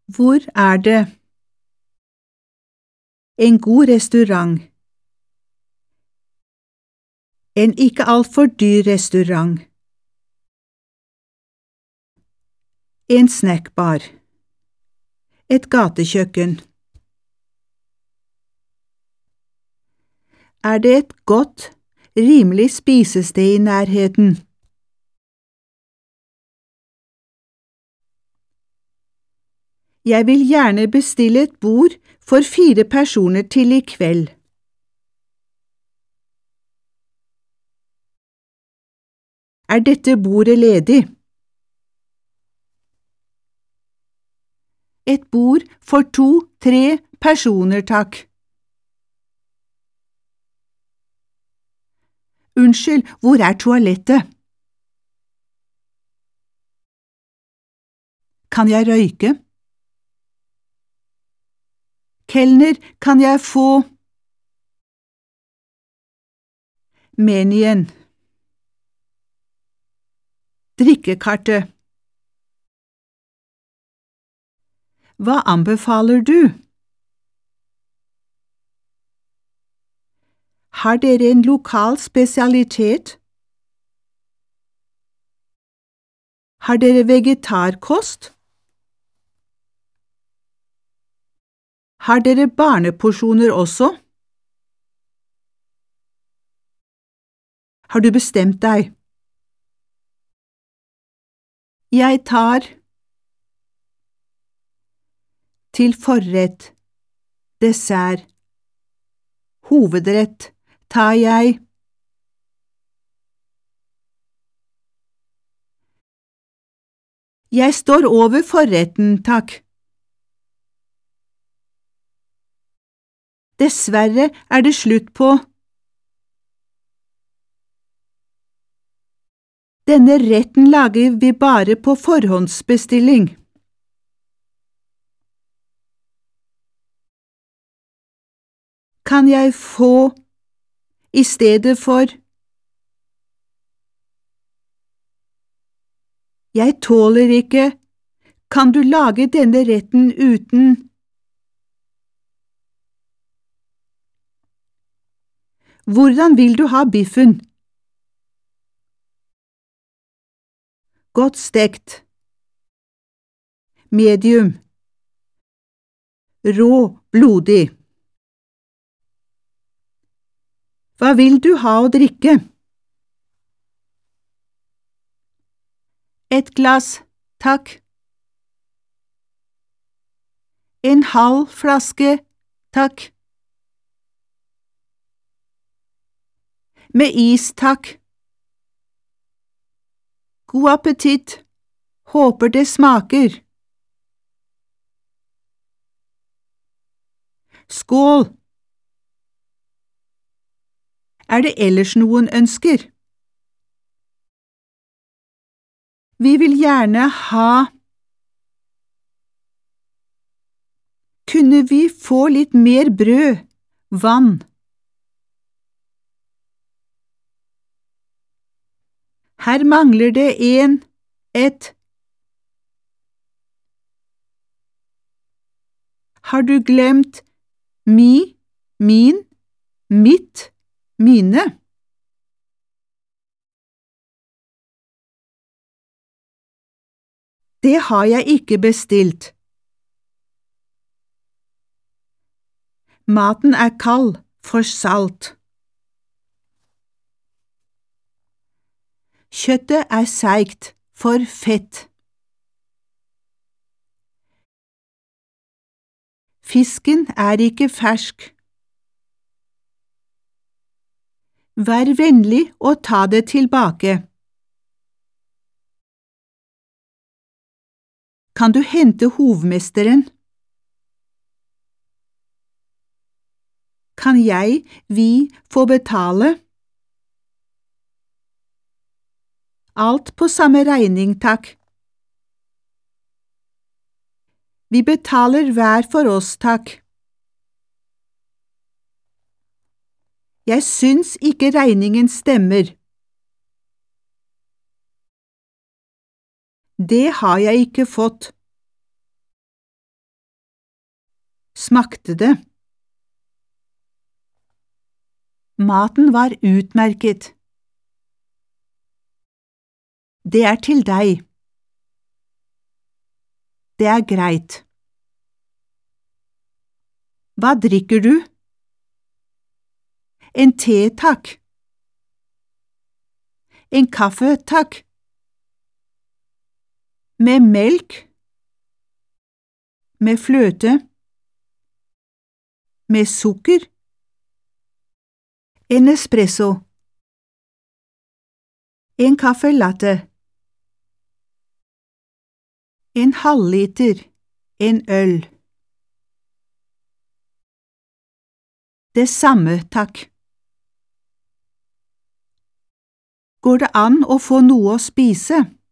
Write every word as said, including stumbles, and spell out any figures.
Hvor er det? En god restaurant. En ikke alt for dyr restaurant. En snackbar. Et gatekjøkken. Er det et godt, rimelig spisested i nærheten? Jeg vil gjerne bestille et bord for fire personer til i kveld. Er dette bordet ledig? Et bord for to, tre personer, takk. Unnskyld, hvor er toalettet? Kan jeg røyke? Kelner, kan jeg få menyen? Drikkekartet. Hva anbefaler du? Har dere en lokal spesialitet? Har dere vegetarkost? Har dere barneporsjoner også? Har du bestemt deg? Jeg tar til forrett, dessert, hovedrett tar jeg Jeg står over forretten, takk. Dessverre er det slutt på Denne retten lager vi bare på forhåndsbestilling. Kan jeg få i stedet for Jeg tåler ikke Kan du lage denne retten uten Hvordan vil du ha biffen? Godt stekt. Medium. Rå, blodig. Hva vil du ha å drikke? Et glass, takk. En halv flaske, takk. Med is, takk. God appetitt. Håper det smaker. Skål! Er det ellers noen ønsker? Vi vil gjerne ha Kunne vi få litt mer brød, vann? Her mangler det en, et. Har du glemt mi, min, mitt, mine? Det har jeg ikke bestilt. Maten er kald, for salt. Kjøttet er seigt, for fett. Fisken er ikke fersk. Vær vennlig og ta det tilbake. Kan du hente hovmesteren? Kan jeg, vi, få betale? Alt på samme regning, takk. Vi betaler hver for oss, takk. Jeg syns ikke regningen stemmer. Det har jeg ikke fått. smakte det? Maten var utmerket. Det er til deg. Det er greit. Hva drikker du? En te, takk. En kaffe, takk. Med melk? Med fløte? Med sukker? En espresso. En kaffe latte. En halvliter. En øl. Det samme, takk. Går det an å få noe å spise?